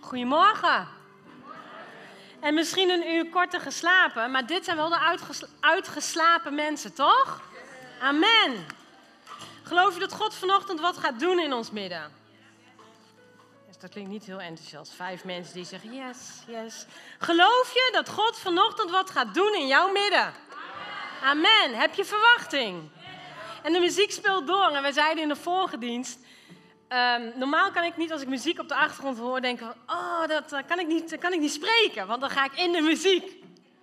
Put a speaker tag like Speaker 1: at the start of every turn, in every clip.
Speaker 1: Goedemorgen. En misschien een uur korter geslapen, maar dit zijn wel de uitgeslapen mensen, toch? Amen. Geloof je dat God vanochtend wat gaat doen in ons midden? Yes, dat klinkt niet heel enthousiast. 5 mensen die zeggen yes, yes. Geloof je dat God vanochtend wat gaat doen in jouw midden? Amen. Heb je verwachting? En de muziek speelt door. En wij zeiden in de vorige dienst, normaal kan ik niet als ik muziek op de achtergrond hoor denken van, oh, dat kan ik niet spreken, want dan ga ik in de muziek.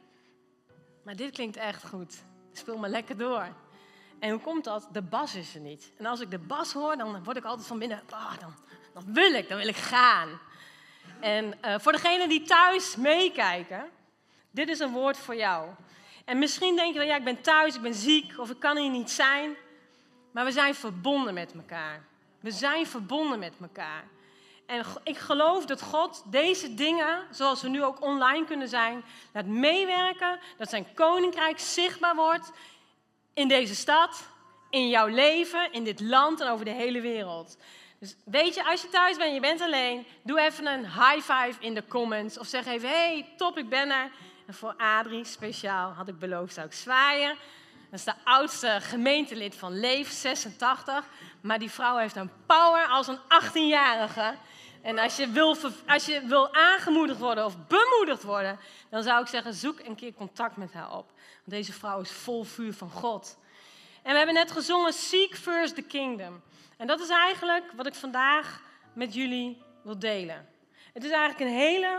Speaker 1: Maar dit klinkt echt goed. Speel maar lekker door. En hoe komt dat? De bas is er niet. En als ik de bas hoor, dan word ik altijd van binnen, dan wil ik gaan. En voor degenen die thuis meekijken, dit is een woord voor jou. En misschien denk je wel, ja, ik ben thuis, ik ben ziek of ik kan hier niet zijn. Maar we zijn verbonden met elkaar. We zijn verbonden met elkaar. En ik geloof dat God deze dingen, zoals we nu ook online kunnen zijn, laat meewerken. Dat zijn koninkrijk zichtbaar wordt in deze stad, in jouw leven, in dit land en over de hele wereld. Dus weet je, als je thuis bent en je bent alleen, doe even een high five in de comments. Of zeg even, hey, top, ik ben er. En voor Adrie, speciaal, had ik beloofd, zou ik zwaaien. Dat is de oudste gemeentelid van Leef, 86. Maar die vrouw heeft een power als een 18-jarige. En als je wil aangemoedigd worden of bemoedigd worden, dan zou ik zeggen, zoek een keer contact met haar op. Want deze vrouw is vol vuur van God. En we hebben net gezongen, Seek First the Kingdom. En dat is eigenlijk wat ik vandaag met jullie wil delen. Het is eigenlijk een hele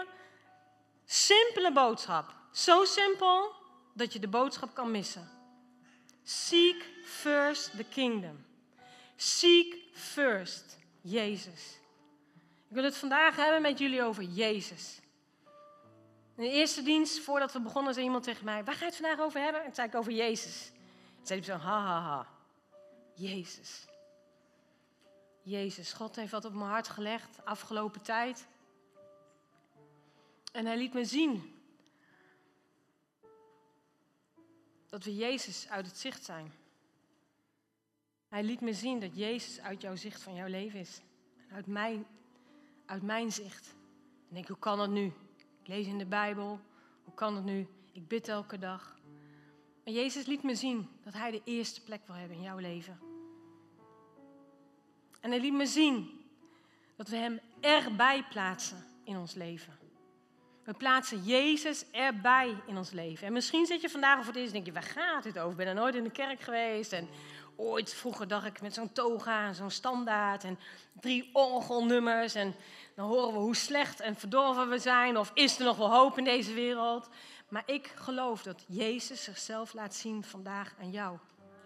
Speaker 1: simpele boodschap. Zo simpel dat je de boodschap kan missen. Seek first the kingdom. Seek first Jezus. Ik wil het vandaag hebben met jullie over Jezus. In de eerste dienst, voordat we begonnen, zei iemand tegen mij, waar ga je het vandaag over hebben? En toen zei ik over Jezus. Toen zei hij zo, ha. Jezus. Jezus, God heeft wat op mijn hart gelegd afgelopen tijd. En hij liet me zien dat we Jezus uit het zicht zijn. Hij liet me zien dat Jezus uit jouw zicht van jouw leven is. Uit mijn zicht. En ik denk, hoe kan dat nu? Ik lees in de Bijbel. Hoe kan dat nu? Ik bid elke dag. Maar Jezus liet me zien dat hij de eerste plek wil hebben in jouw leven. En hij liet me zien dat we hem erbij plaatsen in ons leven. We plaatsen Jezus erbij in ons leven. En misschien zit je vandaag voor het eerst en denk je, waar gaat dit over? Ik ben er nooit in de kerk geweest. En ooit vroeger dacht ik met zo'n toga en zo'n standaard en 3 orgelnummers. En dan horen we hoe slecht en verdorven we zijn. Of is er nog wel hoop in deze wereld? Maar ik geloof dat Jezus zichzelf laat zien vandaag aan jou.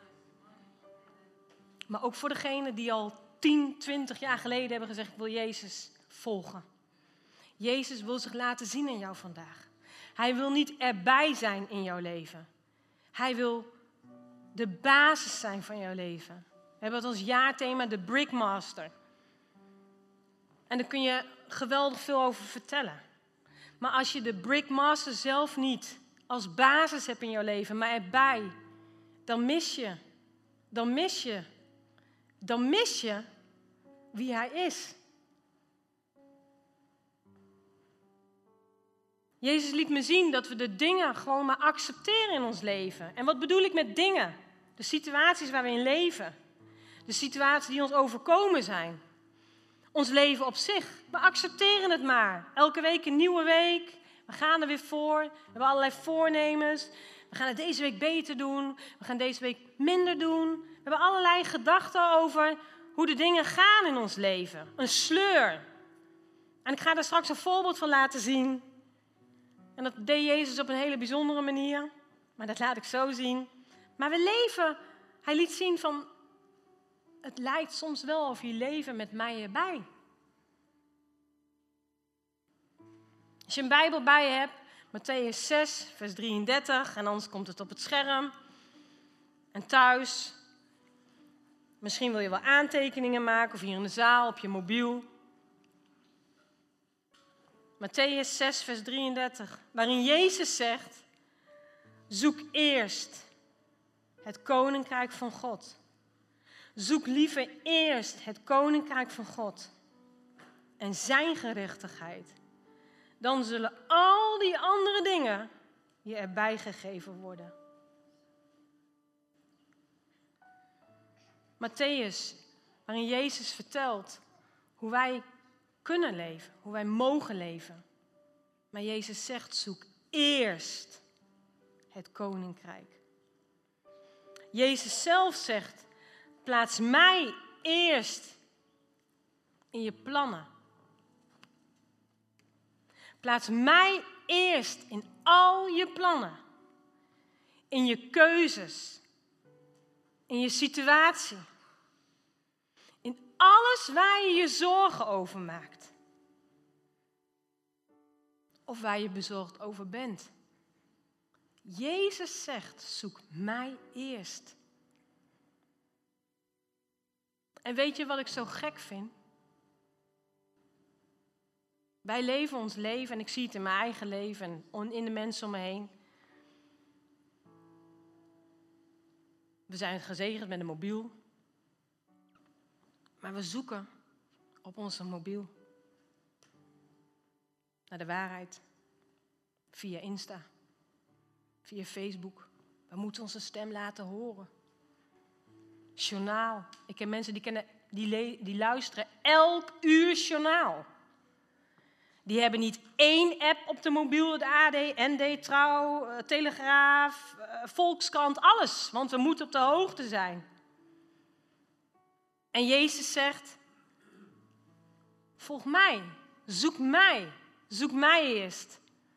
Speaker 1: Maar ook voor degenen die al 10, 20 jaar geleden hebben gezegd, ik wil Jezus volgen. Jezus wil zich laten zien in jou vandaag. Hij wil niet erbij zijn in jouw leven. Hij wil de basis zijn van jouw leven. We hebben het als jaarthema de Brickmaster. En daar kun je geweldig veel over vertellen. Maar als je de Brickmaster zelf niet als basis hebt in jouw leven, maar erbij, dan mis je wie hij is. Jezus liet me zien dat we de dingen gewoon maar accepteren in ons leven. En wat bedoel ik met dingen? De situaties waar we in leven. De situaties die ons overkomen zijn. Ons leven op zich. We accepteren het maar. Elke week een nieuwe week. We gaan er weer voor. We hebben allerlei voornemens. We gaan het deze week beter doen. We gaan deze week minder doen. We hebben allerlei gedachten over hoe de dingen gaan in ons leven. Een sleur. En ik ga daar straks een voorbeeld van laten zien. En dat deed Jezus op een hele bijzondere manier. Maar dat laat ik zo zien. Maar we leven. Hij liet zien van, het lijkt soms wel of je leven met mij erbij. Als je een Bijbel bij je hebt, Mattheüs 6, vers 33. En anders komt het op het scherm. En thuis. Misschien wil je wel aantekeningen maken of hier in de zaal op je mobiel. Mattheüs 6, vers 33, waarin Jezus zegt, zoek eerst het koninkrijk van God. Zoek liever eerst het koninkrijk van God en zijn gerechtigheid. dan zullen al die andere dingen je erbij gegeven worden. Mattheüs, waarin Jezus vertelt hoe wij kunnen leven, hoe wij mogen leven. Maar Jezus zegt, zoek eerst het koninkrijk. Jezus zelf zegt, plaats mij eerst in je plannen. Plaats mij eerst in al je plannen. In je keuzes. In je situatie. In alles waar je je zorgen over maakt. Of waar je bezorgd over bent. Jezus zegt, zoek mij eerst. En weet je wat ik zo gek vind? Wij leven ons leven, en ik zie het in mijn eigen leven en in de mensen om me heen. We zijn gezegend met een mobiel. Maar we zoeken op onze mobiel naar de waarheid. Via Insta, via Facebook. We moeten onze stem laten horen. Journaal. Ik ken mensen die luisteren elk uur journaal. Die hebben niet één app op de mobiel, de AD, ND, Trouw, Telegraaf, Volkskrant, alles. Want we moeten op de hoogte zijn. En Jezus zegt, volg mij, zoek mij eerst.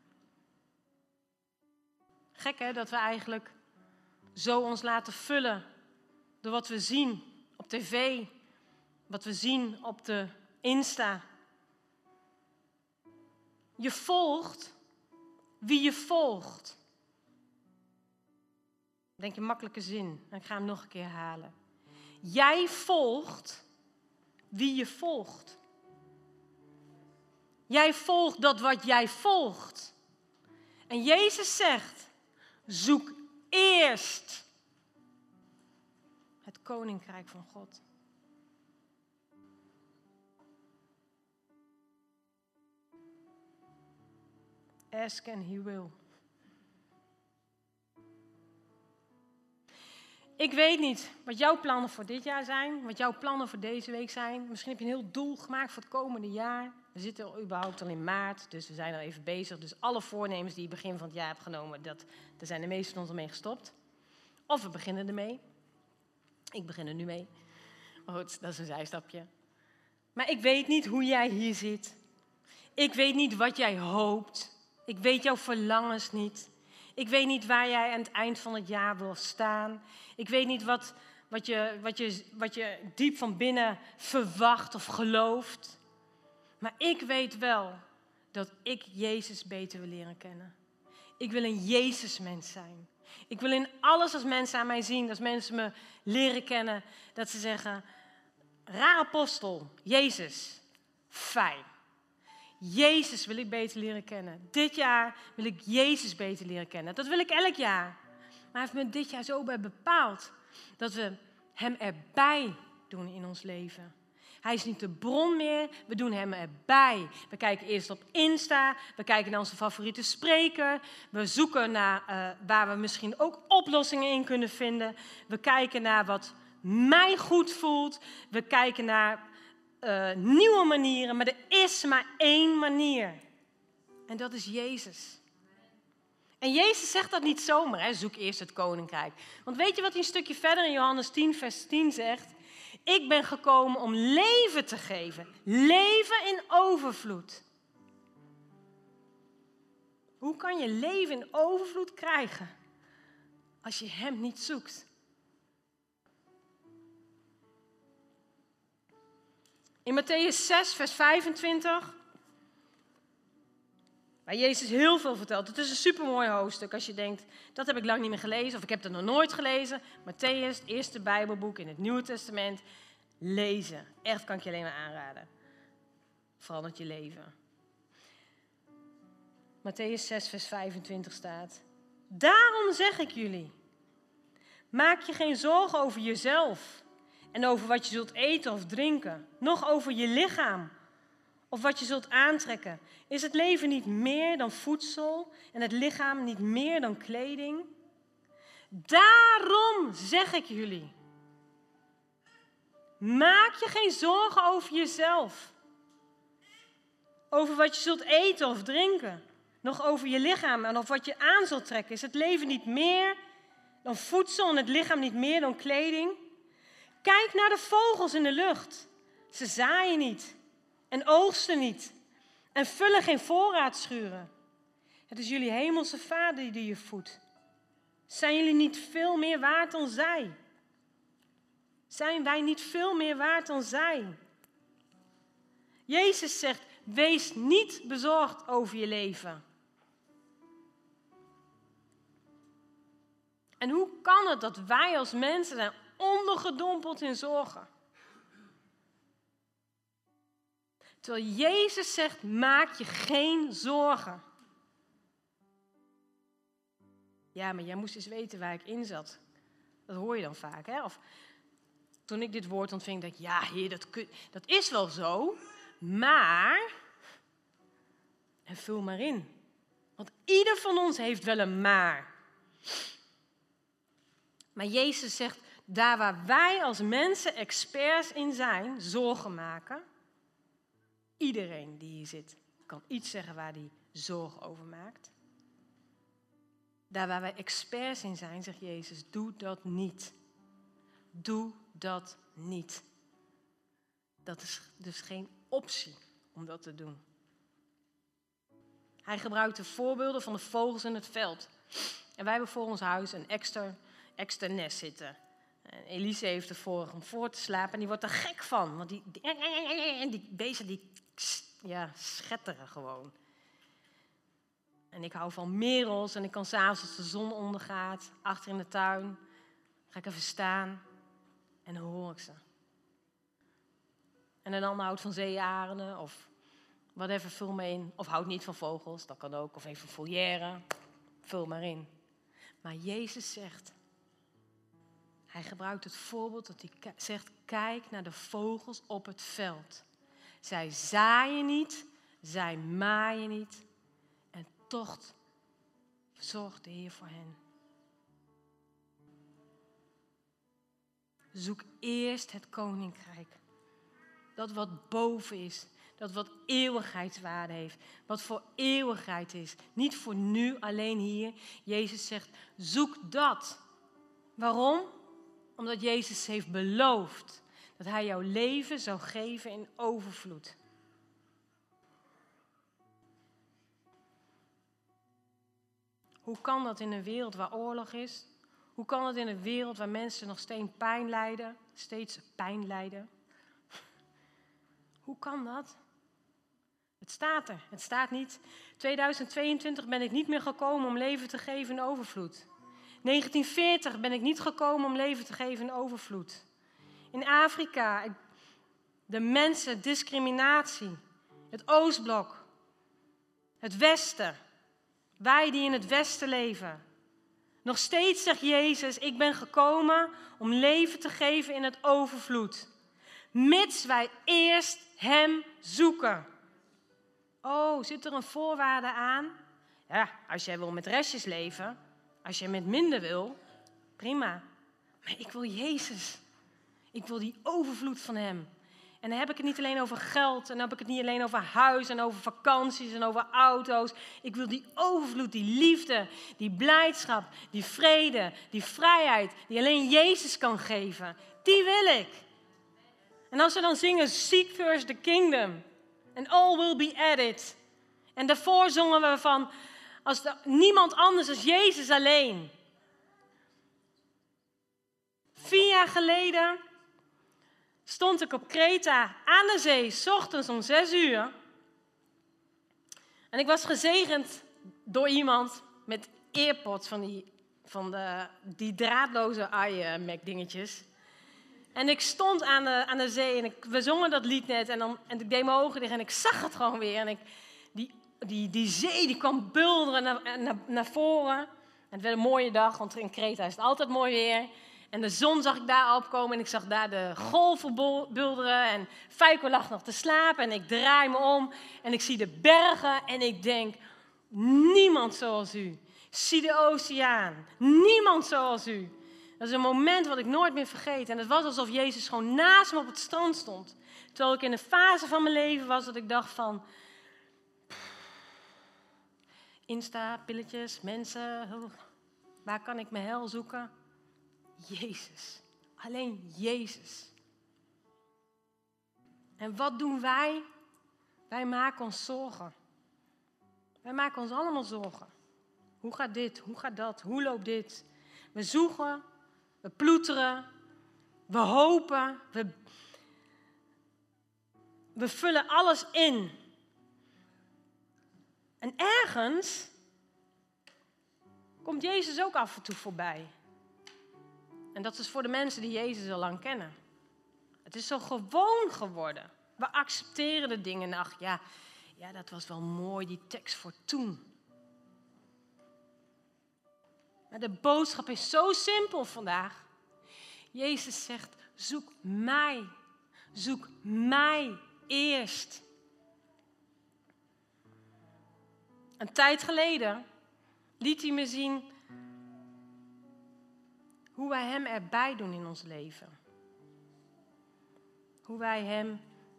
Speaker 1: Gek hè, dat we eigenlijk zo ons laten vullen door wat we zien op tv, wat we zien op de Insta. Je volgt wie je volgt. Denk je makkelijke zin, en ik ga hem nog een keer herhalen. Jij volgt wie je volgt. Jij volgt dat wat jij volgt. En Jezus zegt, zoek eerst het koninkrijk van God. Ask and he will. Ik weet niet wat jouw plannen voor dit jaar zijn, wat jouw plannen voor deze week zijn. Misschien heb je een heel doel gemaakt voor het komende jaar. We zitten al überhaupt al in maart, dus we zijn al even bezig. Dus alle voornemens die je begin van het jaar hebt genomen, daar zijn de meesten van ons al mee gestopt. Of we beginnen ermee. Ik begin er nu mee. Maar goed, dat is een zijstapje. Maar ik weet niet hoe jij hier zit. Ik weet niet wat jij hoopt. Ik weet jouw verlangens niet. Ik weet niet waar jij aan het eind van het jaar wil staan. Ik weet niet wat je diep van binnen verwacht of gelooft. Maar ik weet wel dat ik Jezus beter wil leren kennen. Ik wil een Jezus-mens zijn. Ik wil in alles als mensen aan mij zien, als mensen me leren kennen, dat ze zeggen, raar apostel, Jezus, fijn. Jezus wil ik beter leren kennen. Dit jaar wil ik Jezus beter leren kennen. Dat wil ik elk jaar. Maar hij heeft me dit jaar zo bij bepaald dat we hem erbij doen in ons leven. Hij is niet de bron meer, we doen hem erbij. We kijken eerst op Insta, we kijken naar onze favoriete spreker. We zoeken naar waar we misschien ook oplossingen in kunnen vinden. We kijken naar wat mij goed voelt. We kijken naar nieuwe manieren, maar er is maar één manier. En dat is Jezus. En Jezus zegt dat niet zomaar, hè? Zoek eerst het koninkrijk. Want weet je wat hij een stukje verder in Johannes 10, vers 10 zegt? Ik ben gekomen om leven te geven. Leven in overvloed. Hoe kan je leven in overvloed krijgen als je hem niet zoekt? In Mattheüs 6, vers 25, waar Jezus heel veel vertelt. Het is een supermooi hoofdstuk als je denkt, dat heb ik lang niet meer gelezen of ik heb het nog nooit gelezen. Mattheüs, het eerste Bijbelboek in het Nieuwe Testament, lezen. Echt kan ik je alleen maar aanraden. Verandert je leven. Mattheüs 6, vers 25 staat, daarom zeg ik jullie, maak je geen zorgen over jezelf en over wat je zult eten of drinken, noch over je lichaam, of wat je zult aantrekken? Is het leven niet meer dan voedsel en het lichaam niet meer dan kleding? Daarom zeg ik jullie, maak je geen zorgen over jezelf, over wat je zult eten of drinken, nog over je lichaam en of wat je aan zult trekken. Is het leven niet meer dan voedsel en het lichaam niet meer dan kleding? Kijk naar de vogels in de lucht. Ze zaaien niet en oogsten niet en vullen geen voorraadschuren. Het is jullie hemelse Vader die je voedt. Zijn jullie niet veel meer waard dan zij? Zijn wij niet veel meer waard dan zij? Jezus zegt, wees niet bezorgd over je leven. En hoe kan het dat wij als mensen zijn ondergedompeld in zorgen? Terwijl Jezus zegt, maak je geen zorgen. Ja, maar jij moest eens weten waar ik in zat. Dat hoor je dan vaak, hè? Of toen ik dit woord ontving, dacht ik, ja, Heer, dat is wel zo, maar... En vul maar in. Want ieder van ons heeft wel een maar. Maar Jezus zegt, daar waar wij als mensen experts in zijn, zorgen maken. Iedereen die hier zit, kan iets zeggen waar hij zorgen over maakt. Daar waar wij experts in zijn, zegt Jezus, doe dat niet. Doe dat niet. Dat is dus geen optie om dat te doen. Hij gebruikt de voorbeelden van de vogels in het veld. En wij hebben voor ons huis een extra nest zitten. En Elise heeft ervoor om voor te slapen en die wordt er gek van. Want die beesten die schetteren gewoon. En ik hou van merels en ik kan 's avonds als de zon ondergaat, achter in de tuin, ga ik even staan en dan hoor ik ze. En een ander houdt van zeearenden of whatever, vul me in. Of houdt niet van vogels, dat kan ook. Of even volière, vul maar in. Maar Jezus zegt, hij gebruikt het voorbeeld dat hij zegt, kijk naar de vogels op het veld. Zij zaaien niet, zij maaien niet. En toch zorgt de Heer voor hen. Zoek eerst het koninkrijk. Dat wat boven is. Dat wat eeuwigheidswaarde heeft. Wat voor eeuwigheid is. Niet voor nu, alleen hier. Jezus zegt, zoek dat. Waarom? Omdat Jezus heeft beloofd dat hij jouw leven zou geven in overvloed. Hoe kan dat in een wereld waar oorlog is? Hoe kan het in een wereld waar mensen nog steeds pijn lijden? Hoe kan dat? Het staat er. Het staat niet, 2022 ben ik niet meer gekomen om leven te geven in overvloed. 1940 ben ik niet gekomen om leven te geven in overvloed. In Afrika, de mensen, discriminatie. Het Oostblok. Het Westen. Wij die in het Westen leven. Nog steeds zegt Jezus, ik ben gekomen om leven te geven in het overvloed. Mits wij eerst hem zoeken. Oh, zit er een voorwaarde aan? Ja, als jij wil met restjes leven, als jij met minder wil, prima. Maar ik wil Jezus. Ik wil die overvloed van hem. En dan heb ik het niet alleen over geld, en dan heb ik het niet alleen over huis en over vakanties en over auto's. Ik wil die overvloed, die liefde, die blijdschap, die vrede, die vrijheid, die alleen Jezus kan geven. Die wil ik. En als we dan zingen, seek first the kingdom, and all will be added. En daarvoor zongen we van, als er niemand anders als Jezus alleen. 4 jaar geleden stond ik op Kreta aan de zee, 's ochtends om 6 uur. En ik was gezegend door iemand met earpods van die draadloze iMac-dingetjes. En ik stond aan de zee en we zongen dat lied net en ik deed mijn ogen dicht en ik zag het gewoon weer. En die zee die kwam bulderen naar voren. En het werd een mooie dag, want in Kreta is het altijd mooi weer. En de zon zag ik daar opkomen en ik zag daar de golven bulderen. En Feiko lag nog te slapen en ik draai me om en ik zie de bergen en ik denk, niemand zoals u. Ik zie de oceaan, niemand zoals u. Dat is een moment wat ik nooit meer vergeet. En het was alsof Jezus gewoon naast me op het strand stond. Terwijl ik in een fase van mijn leven was dat ik dacht van, Insta, pilletjes, mensen, waar kan ik mijn hel zoeken? Jezus. Alleen Jezus. En wat doen wij? Wij maken ons zorgen. Wij maken ons allemaal zorgen. Hoe gaat dit? Hoe gaat dat? Hoe loopt dit? We zoeken, we ploeteren, we hopen, we vullen alles in. En ergens komt Jezus ook af en toe voorbij. En dat is voor de mensen die Jezus al lang kennen. Het is zo gewoon geworden. We accepteren de dingen. En ach, ja, dat was wel mooi, die tekst voor toen. Maar de boodschap is zo simpel vandaag. Jezus zegt, zoek mij. Zoek mij eerst. Een tijd geleden liet hij me zien hoe wij hem erbij doen in ons leven. Hoe wij hem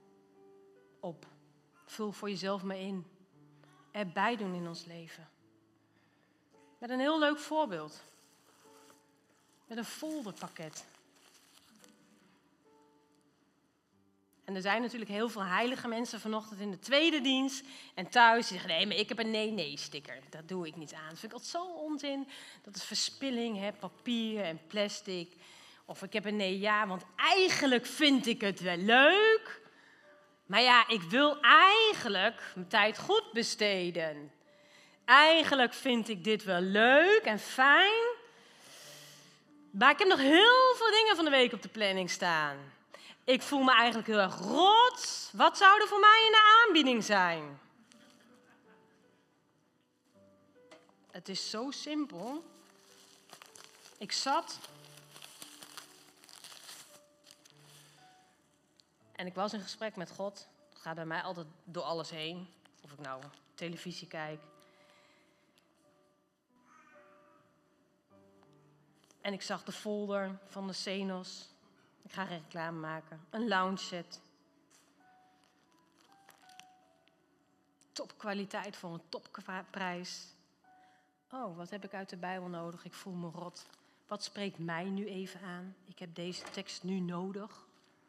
Speaker 1: vul voor jezelf maar in, erbij doen in ons leven. Met een heel leuk voorbeeld. Met een folderpakket. En er zijn natuurlijk heel veel heilige mensen vanochtend in de tweede dienst en thuis die zeggen, nee, maar ik heb een nee-nee-sticker. Dat doe ik niet aan. Dat vind ik altijd zo onzin. Dat is verspilling, hè? Papier en plastic. Of ik heb een nee-ja, want eigenlijk vind ik het wel leuk. Maar ja, ik wil eigenlijk mijn tijd goed besteden. Eigenlijk vind ik dit wel leuk en fijn. Maar ik heb nog heel veel dingen van de week op de planning staan. Ik voel me eigenlijk heel erg rot. Wat zou er voor mij in de aanbieding zijn? Het is zo simpel. Ik zat en ik was in gesprek met God. Dat gaat bij mij altijd door alles heen. Of ik nou televisie kijk. En ik zag de folder van de Senos. Ik ga geen reclame maken. Een lounge set. Topkwaliteit voor een topprijs. Oh, wat heb ik uit de Bijbel nodig? Ik voel me rot. Wat spreekt mij nu even aan? Ik heb deze tekst nu nodig.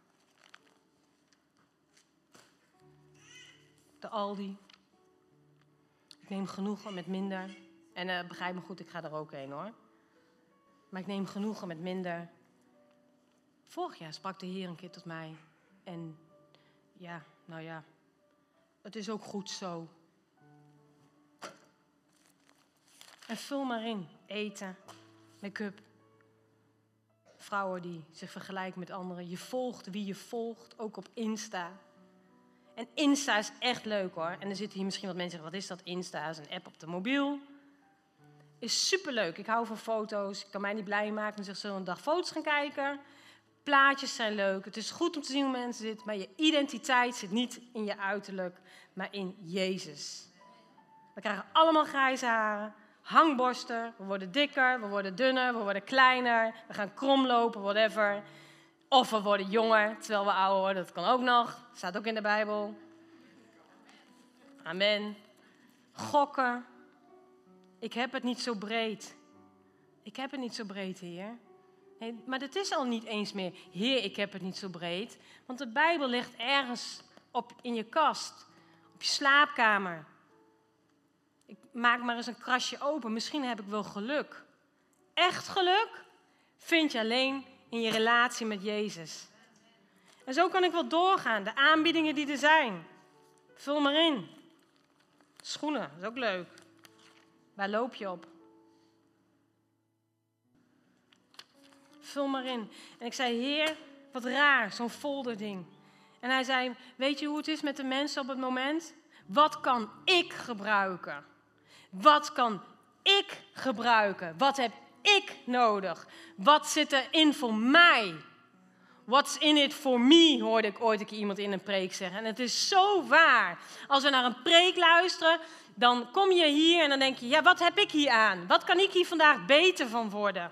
Speaker 1: De Aldi. Ik neem genoegen met minder. En begrijp me goed, ik ga er ook heen hoor. Maar ik neem genoegen met minder. Vorig jaar sprak de Heer een keer tot mij. En ja, het is ook goed zo. En vul maar in. Eten, make-up. Vrouwen die zich vergelijken met anderen. Je volgt wie je volgt, ook op Insta. En Insta is echt leuk hoor. En er zitten hier misschien wat mensen die zeggen, wat is dat Insta? Dat is een app op de mobiel. Is superleuk. Ik hou van foto's. Ik kan mij niet blij maken. Dan zeg zo een dag foto's gaan kijken. Plaatjes zijn leuk. Het is goed om te zien hoe mensen zitten. Maar je identiteit zit niet in je uiterlijk, maar in Jezus. We krijgen allemaal grijze haren. Hangborsten. We worden dikker. We worden dunner. We worden kleiner. We gaan kromlopen, whatever. Of we worden jonger, terwijl we ouder worden. Dat kan ook nog. Staat ook in de Bijbel. Amen. Gokken. Ik heb het niet zo breed. Ik heb het niet zo breed, Heer. Nee, maar dat is al niet eens meer, Heer, ik heb het niet zo breed. Want de Bijbel ligt ergens in je kast. Op je slaapkamer. Ik maak maar eens een krasje open. Misschien heb ik wel geluk. Echt geluk vind je alleen in je relatie met Jezus. En zo kan ik wel doorgaan. De aanbiedingen die er zijn. Vul maar in. Schoenen, dat is ook leuk. Waar loop je op? Vul maar in. En ik zei, Heer, wat raar, zo'n folderding. En hij zei, weet je hoe het is met de mensen op het moment? Wat kan ik gebruiken? Wat kan ik gebruiken? Wat heb ik nodig? Wat zit erin voor mij? What's in it for me, hoorde ik ooit een keer iemand in een preek zeggen. En het is zo waar. Als we naar een preek luisteren, dan kom je hier en dan denk je, ja, wat heb ik hier aan? Wat kan ik hier vandaag beter van worden?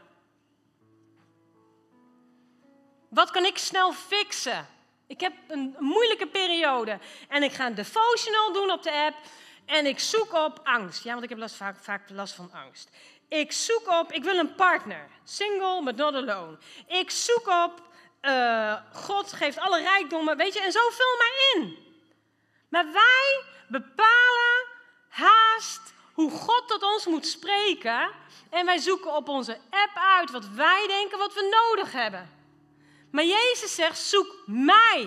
Speaker 1: Wat kan ik snel fixen? Ik heb een moeilijke periode en ik ga een devotional doen op de app en ik zoek op angst. Ja, want ik heb vaak last van angst. Ik zoek op, ik wil een partner. Single, but not alone. Ik zoek op, God geeft alle rijkdommen, weet je, en zo vul maar in. Maar wij bepalen haast hoe God tot ons moet spreken en wij zoeken op onze app uit wat wij denken wat we nodig hebben. Maar Jezus zegt, zoek mij.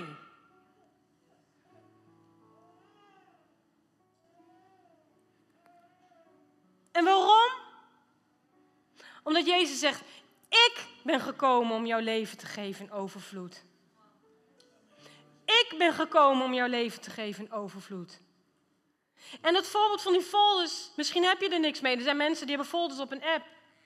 Speaker 1: En waarom? Omdat Jezus zegt, ik ben gekomen om jouw leven te geven in overvloed. Ik ben gekomen om jouw leven te geven in overvloed. En het voorbeeld van die folders, misschien heb je er niks mee. Er zijn mensen die hebben folders op een app.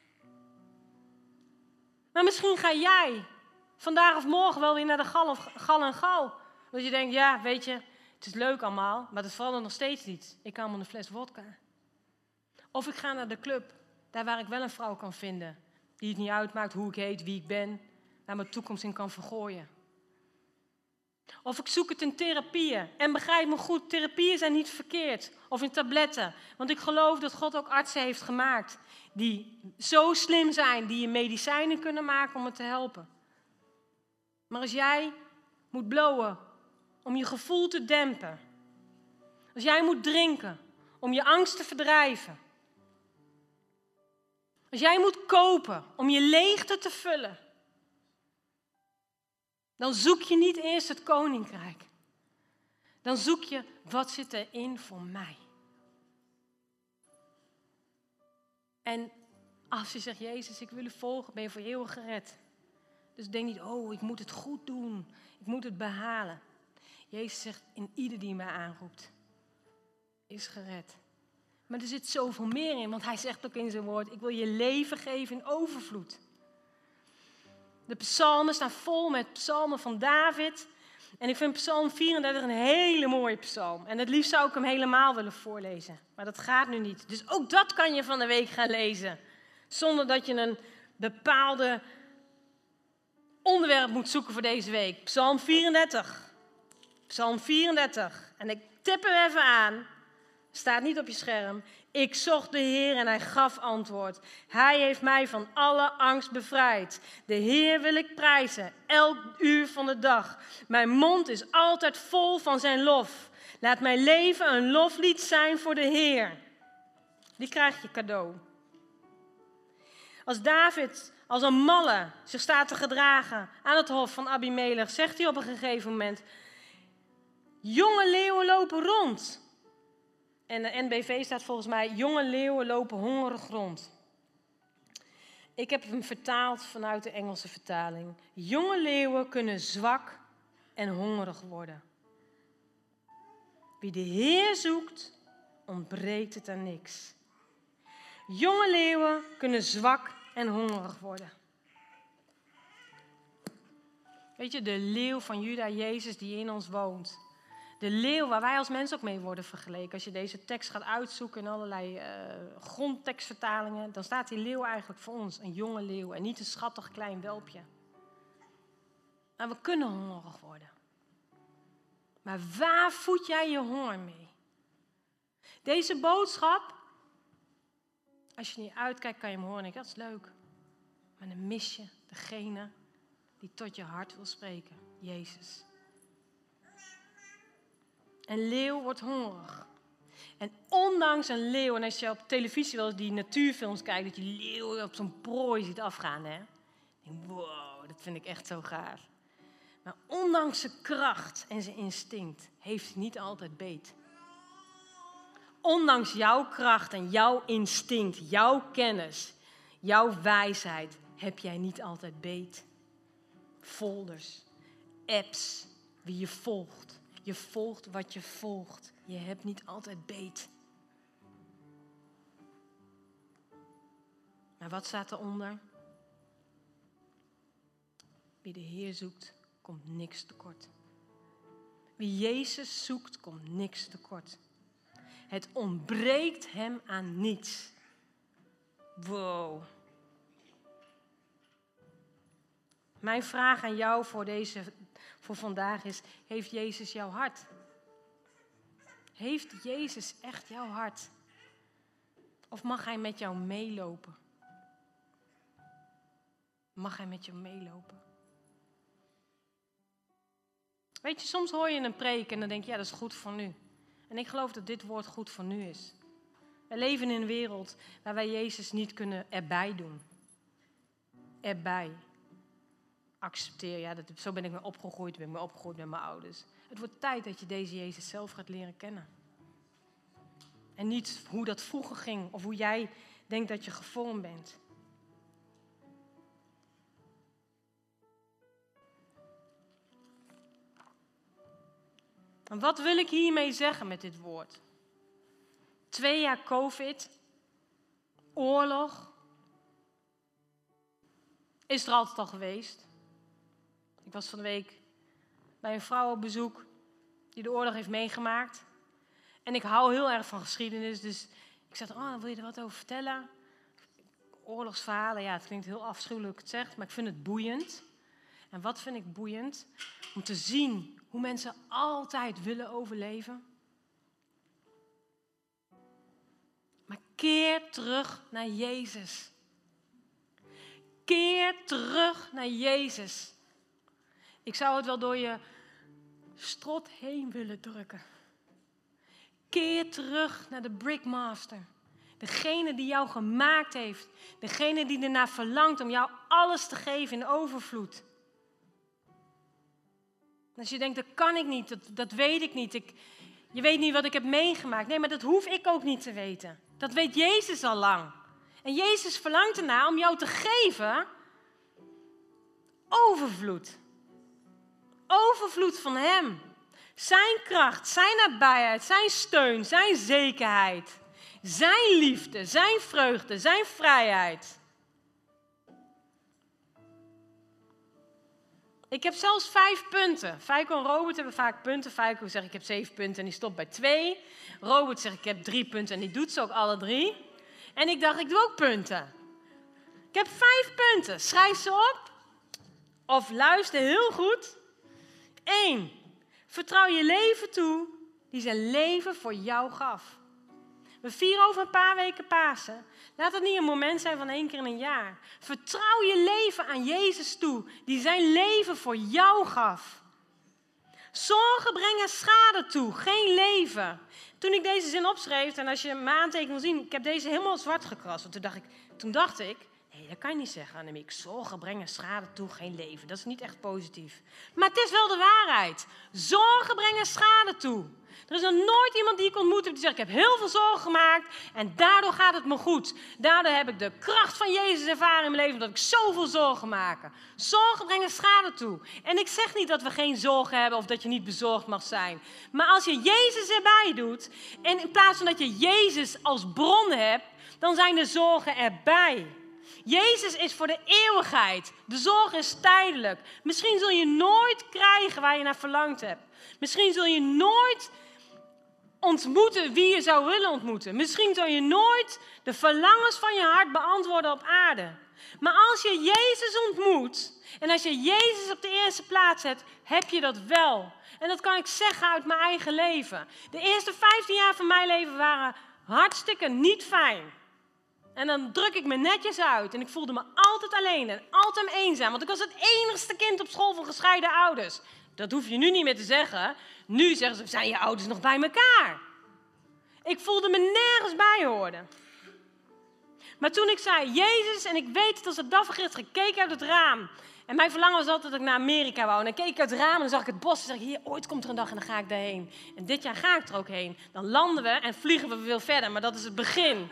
Speaker 1: Maar misschien ga jij vandaag of morgen wel weer naar de gal en gal. Dat je denkt, ja, weet je, het is leuk allemaal, maar het verandert nog steeds niet. Ik haal me een fles wodka. Of ik ga naar de club, daar waar ik wel een vrouw kan vinden. Die het niet uitmaakt hoe ik heet, wie ik ben, waar mijn toekomst in kan vergooien. Of ik zoek het in therapieën. En begrijp me goed, therapieën zijn niet verkeerd. Of in tabletten. Want ik geloof dat God ook artsen heeft gemaakt die zo slim zijn, die je medicijnen kunnen maken om het te helpen. Maar als jij moet blowen om je gevoel te dempen. Als jij moet drinken om je angst te verdrijven. Als jij moet kopen om je leegte te vullen. Dan zoek je niet eerst het koninkrijk. Dan zoek je, wat zit erin voor mij? En als je zegt, Jezus, ik wil u volgen, ben je voor eeuwig gered. Dus denk niet, oh, ik moet het goed doen. Ik moet het behalen. Jezus zegt, in ieder die mij aanroept, is gered. Maar er zit zoveel meer in, want hij zegt ook in zijn woord, ik wil je leven geven in overvloed. De psalmen staan vol met psalmen van David. En ik vind psalm 34 een hele mooie psalm. En het liefst zou ik hem helemaal willen voorlezen. Maar dat gaat nu niet. Dus ook dat kan je van de week gaan lezen. Zonder dat je een bepaalde onderwerp moet zoeken voor deze week. Psalm 34. Psalm 34. En ik tip hem even aan. Staat niet op je scherm. Ik zocht de Heer en hij gaf antwoord. Hij heeft mij van alle angst bevrijd. De Heer wil ik prijzen, elk uur van de dag. Mijn mond is altijd vol van zijn lof. Laat mijn leven een loflied zijn voor de Heer. Die krijg je cadeau. Als David als een malle zich staat te gedragen aan het hof van Abimelech, zegt hij op een gegeven moment, jonge leeuwen lopen rond. En de NBV staat volgens mij, jonge leeuwen lopen hongerig rond. Ik heb hem vertaald vanuit de Engelse vertaling. Jonge leeuwen kunnen zwak en hongerig worden. Wie de Heer zoekt, ontbreekt het aan niks. Jonge leeuwen kunnen zwak en hongerig worden. Weet je, de leeuw van Juda, Jezus die in ons woont. De leeuw waar wij als mensen ook mee worden vergeleken. Als je deze tekst gaat uitzoeken in allerlei grondtekstvertalingen, dan staat die leeuw eigenlijk voor ons, een jonge leeuw en niet een schattig klein welpje. Maar we kunnen hongerig worden. Maar waar voed jij je honger mee? Deze boodschap, als je niet uitkijkt, kan je hem horen en denken, dat is leuk. Maar dan mis je degene die tot je hart wil spreken, Jezus. Een leeuw wordt hongerig. En ondanks een leeuw, en als je op televisie wel eens die natuurfilms kijkt, dat je leeuw op zo'n prooi ziet afgaan, hè? Denk, wow, dat vind ik echt zo gaaf. Maar ondanks zijn kracht en zijn instinct heeft hij niet altijd beet. Ondanks jouw kracht en jouw instinct, jouw kennis, jouw wijsheid, heb jij niet altijd beet. Folders, apps, wie je volgt. Je volgt wat je volgt. Je hebt niet altijd beet. Maar wat staat eronder? Wie de Heer zoekt, komt niks tekort. Wie Jezus zoekt, komt niks tekort. Het ontbreekt hem aan niets. Wow. Mijn vraag aan jou voor vandaag is, heeft Jezus jouw hart? Heeft Jezus echt jouw hart? Of mag hij met jou meelopen? Mag hij met jou meelopen? Weet je, soms hoor je een preek en dan denk je, ja, dat is goed voor nu. En ik geloof dat dit woord goed voor nu is. We leven in een wereld waar wij Jezus niet kunnen erbij doen. Erbij. Accepteer, ja, zo ben ik me opgegroeid, ben ik me opgegroeid met mijn ouders. Het wordt tijd dat je deze Jezus zelf gaat leren kennen. En niet hoe dat vroeger ging of hoe jij denkt dat je gevormd bent. En wat wil ik hiermee zeggen met dit woord? 2 jaar COVID, oorlog, is er altijd al geweest. Ik was van de week bij een vrouw op bezoek die de oorlog heeft meegemaakt. En ik hou heel erg van geschiedenis, dus ik zei, wil je er wat over vertellen? Oorlogsverhalen, ja, het klinkt heel afschuwelijk het zegt, maar ik vind het boeiend. En wat vind ik boeiend? Om te zien hoe mensen altijd willen overleven. Maar keer terug naar Jezus. Keer terug naar Jezus. Ik zou het wel door je strot heen willen drukken. Keer terug naar de Brickmaster. Degene die jou gemaakt heeft. Degene die ernaar verlangt om jou alles te geven in overvloed. Als je denkt, dat kan ik niet, dat weet ik niet. Je weet niet wat ik heb meegemaakt. Nee, maar dat hoef ik ook niet te weten. Dat weet Jezus al lang. En Jezus verlangt ernaar om jou te geven overvloed. Overvloed van Hem. Zijn kracht, zijn nabijheid, zijn steun, zijn zekerheid. Zijn liefde, zijn vreugde, zijn vrijheid. Ik heb zelfs 5 punten. Feiko en Robert hebben vaak punten. Feiko zegt ik heb 7 punten en die stopt bij 2. Robert zegt ik heb 3 punten en die doet ze ook alle 3. En ik dacht ik doe ook punten. Ik heb 5 punten. Schrijf ze op. Of luister heel goed. 1. Vertrouw je leven toe die zijn leven voor jou gaf. We vieren over een paar weken Pasen. Laat het niet een moment zijn van 1 keer in een jaar. Vertrouw je leven aan Jezus toe, die zijn leven voor jou gaf. Zorgen brengen schade toe, geen leven. Toen ik deze zin opschreef, en als je mijn aantekening wil zien, ik heb deze helemaal zwart gekrast. Want toen dacht ik, nee, dat kan je niet zeggen, Annemiek. Zorgen brengen schade toe, geen leven. Dat is niet echt positief. Maar het is wel de waarheid. Zorgen brengen schade toe. Er is nog nooit iemand die ik ontmoet heb die zegt, ik heb heel veel zorgen gemaakt en daardoor gaat het me goed. Daardoor heb ik de kracht van Jezus ervaren in mijn leven, dat ik zoveel zorgen maak. Zorgen brengen schade toe. En ik zeg niet dat we geen zorgen hebben of dat je niet bezorgd mag zijn. Maar als je Jezus erbij doet en in plaats van dat je Jezus als bron hebt, dan zijn de zorgen erbij. Jezus is voor de eeuwigheid. De zorg is tijdelijk. Misschien zul je nooit krijgen waar je naar verlangd hebt. Misschien zul je nooit ontmoeten wie je zou willen ontmoeten. Misschien zul je nooit de verlangens van je hart beantwoorden op aarde. Maar als je Jezus ontmoet en als je Jezus op de eerste plaats zet, heb je dat wel. En dat kan ik zeggen uit mijn eigen leven. De eerste 15 jaar van mijn leven waren hartstikke niet fijn. En dan druk ik me netjes uit. En ik voelde me altijd alleen en altijd eenzaam. Want ik was het enigste kind op school van gescheiden ouders. Dat hoef je nu niet meer te zeggen. Nu zeggen ze, zijn je ouders nog bij elkaar? Ik voelde me nergens bij horen. Maar toen ik zei, Jezus, en ik weet het als het davergist, gekeken uit het raam. En mijn verlangen was altijd dat ik naar Amerika wou. En dan keek ik uit het raam en dan zag ik het bos. En zeg ik, hier, ooit komt er een dag en dan ga ik daarheen. En dit jaar ga ik er ook heen. Dan landen we en vliegen we veel verder. Maar dat is het begin.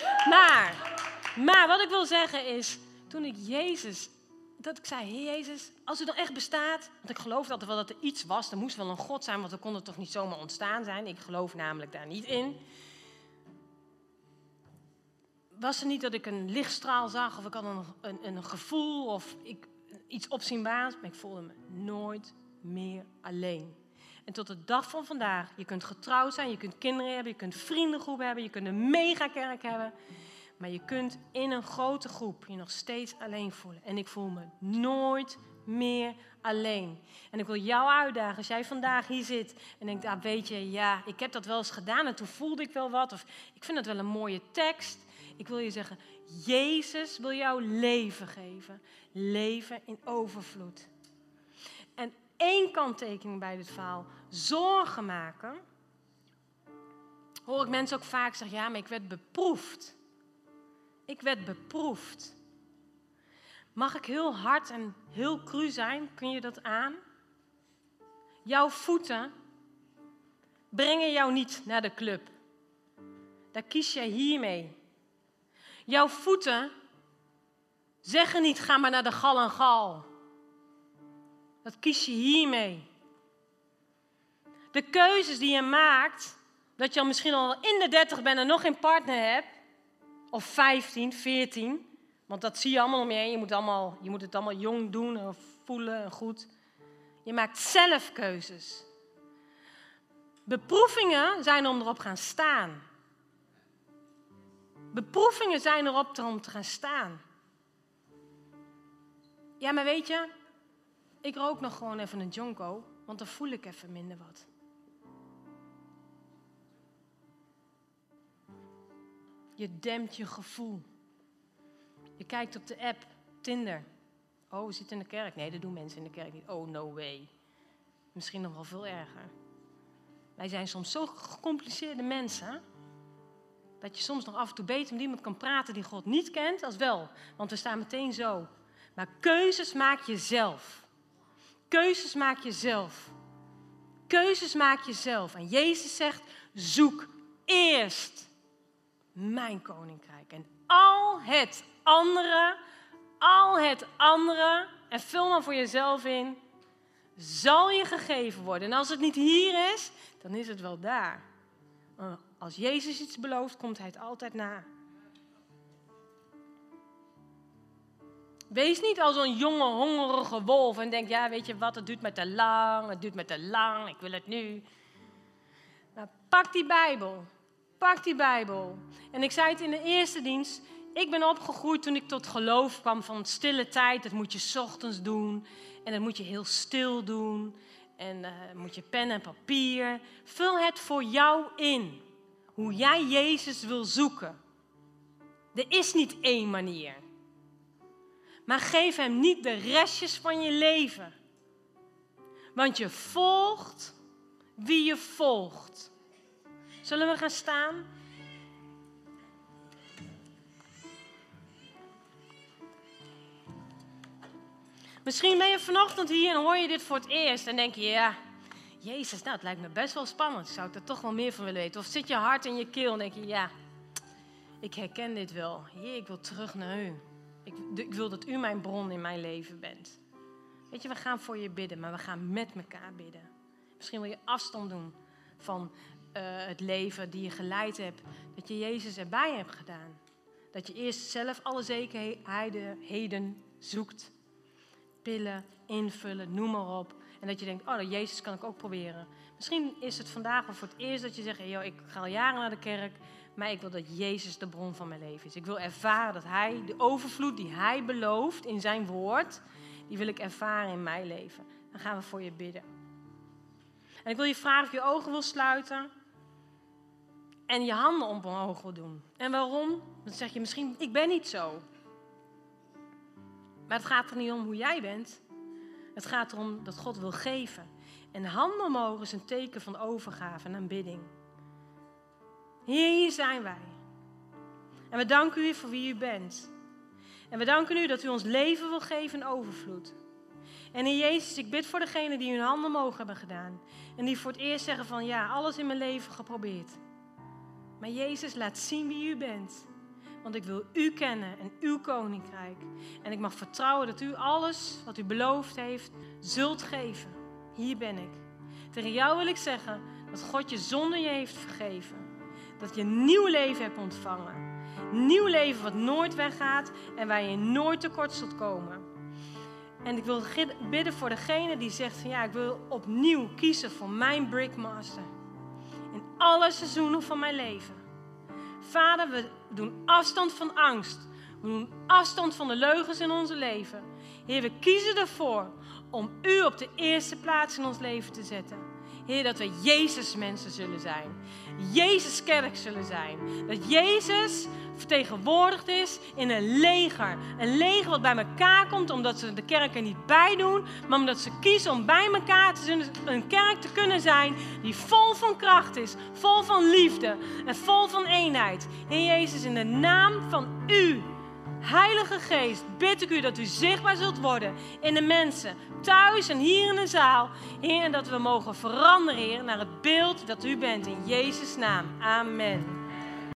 Speaker 1: Maar wat ik wil zeggen is, toen ik Jezus, dat ik zei, Heer Jezus, als u dan echt bestaat. Want ik geloofde altijd wel dat er iets was. Er moest wel een God zijn, want er kon het toch niet zomaar ontstaan zijn. Ik geloof namelijk daar niet in. was er niet dat ik een lichtstraal zag of ik had een gevoel of iets opzienbaars. Maar ik voelde me nooit meer alleen. En tot de dag van vandaag, je kunt getrouwd zijn, je kunt kinderen hebben, je kunt vriendengroep hebben, je kunt een megakerk hebben. Maar je kunt in een grote groep je nog steeds alleen voelen. En ik voel me nooit meer alleen. En ik wil jou uitdagen, als jij vandaag hier zit en denkt, weet je, ja, ik heb dat wel eens gedaan en toen voelde ik wel wat. Of ik vind het wel een mooie tekst. Ik wil je zeggen, Jezus wil jou leven geven. Leven in overvloed. En 1 kanttekening bij dit verhaal. Zorgen maken. Hoor ik mensen ook vaak zeggen, ja, maar ik werd beproefd. Ik werd beproefd. Mag ik heel hard en heel cru zijn? Kun je dat aan? Jouw voeten brengen jou niet naar de club. Daar kies jij hiermee. Jouw voeten zeggen niet, ga maar naar de gal en gal. Dat kies je hiermee. De keuzes die je maakt, dat je al misschien al in de 30 bent en nog geen partner hebt, of 15, 14, want dat zie je allemaal om je heen. Je moet het allemaal jong doen en voelen en goed. Je maakt zelf keuzes. Beproevingen zijn om erop gaan staan. Beproevingen zijn erop om te gaan staan. Ja, maar weet je, ik rook nog gewoon even een jonko, want dan voel ik even minder wat. Je dempt je gevoel. Je kijkt op de app, Tinder. Oh, we zitten in de kerk. Nee, dat doen mensen in de kerk niet. Oh, no way. Misschien nog wel veel erger. Wij zijn soms zo gecompliceerde mensen, dat je soms nog af en toe beter met iemand kan praten die God niet kent, als wel. Want we staan meteen zo. Maar keuzes maak je zelf. Keuzes maak je zelf. Keuzes maak je zelf. En Jezus zegt, zoek eerst mijn koninkrijk. En al het andere, en vul maar voor jezelf in, zal je gegeven worden. En als het niet hier is, dan is het wel daar. Als Jezus iets belooft, komt hij het altijd na. Wees niet als een jonge, hongerige wolf en denk, ja, weet je wat, het duurt me te lang, ik wil het nu. Nou, pak die Bijbel. En ik zei het in de eerste dienst, ik ben opgegroeid toen ik tot geloof kwam van stille tijd. Dat moet je 's ochtends doen en dat moet je heel stil doen. En moet je pen en papier. Vul het voor jou in, hoe jij Jezus wil zoeken. Er is niet 1 manier. Maar geef hem niet de restjes van je leven. Want je volgt wie je volgt. Zullen we gaan staan? Misschien ben je vanochtend hier en hoor je dit voor het eerst en denk je, ja, Jezus, nou, het lijkt me best wel spannend. Zou ik er toch wel meer van willen weten? Of zit je hart in je keel en denk je, ja, ik herken dit wel. Heer, ik wil terug naar u. Ik wil dat u mijn bron in mijn leven bent. Weet je, we gaan voor je bidden, maar we gaan met elkaar bidden. Misschien wil je afstand doen van het leven die je geleid hebt. Dat je Jezus erbij hebt gedaan. Dat je eerst zelf alle zekerheden zoekt. Pillen, invullen, noem maar op. En dat je denkt, dat Jezus kan ik ook proberen. Misschien is het vandaag wel voor het eerst dat je zegt, ik ga al jaren naar de kerk, maar ik wil dat Jezus de bron van mijn leven is. Ik wil ervaren dat hij, de overvloed die hij belooft in zijn woord, die wil ik ervaren in mijn leven. Dan gaan we voor je bidden. En ik wil je vragen of je ogen wil sluiten en je handen omhoog wil doen. En waarom? Dan zeg je misschien, ik ben niet zo. Maar het gaat er niet om hoe jij bent. Het gaat erom dat God wil geven. En handen omhoog is een teken van overgave en aanbidding. Heer, hier zijn wij. En we danken u voor wie u bent. En we danken u dat u ons leven wil geven in overvloed. En Heer Jezus, ik bid voor degenen die hun handen omhoog hebben gedaan. En die voor het eerst zeggen van, ja, alles in mijn leven geprobeerd. Maar Jezus, laat zien wie u bent. Want ik wil u kennen en uw koninkrijk. En ik mag vertrouwen dat u alles wat u beloofd heeft, zult geven. Hier ben ik. Tegen jou wil ik zeggen dat God je zonde je heeft vergeven. Dat je een nieuw leven hebt ontvangen. Nieuw leven wat nooit weggaat en waar je nooit tekort zult komen. En ik wil bidden voor degene die zegt van ja, ik wil opnieuw kiezen voor mijn Brickmaster. In alle seizoenen van mijn leven. Vader, we doen afstand van angst. We doen afstand van de leugens in ons leven. Heer, we kiezen ervoor om u op de eerste plaats in ons leven te zetten. Heer, dat we Jezus mensen zullen zijn. Jezus kerk zullen zijn. Dat Jezus vertegenwoordigd is in een leger. Een leger wat bij elkaar komt omdat ze de kerk er niet bij doen. Maar omdat ze kiezen om bij elkaar een kerk te kunnen zijn die vol van kracht is. Vol van liefde en vol van eenheid. Heer Jezus, in de naam van u, Heilige Geest, bid ik u dat u zichtbaar zult worden in de mensen, thuis en hier in de zaal. Heer, en dat we mogen veranderen, Heer, naar het beeld dat u bent. In Jezus' naam. Amen.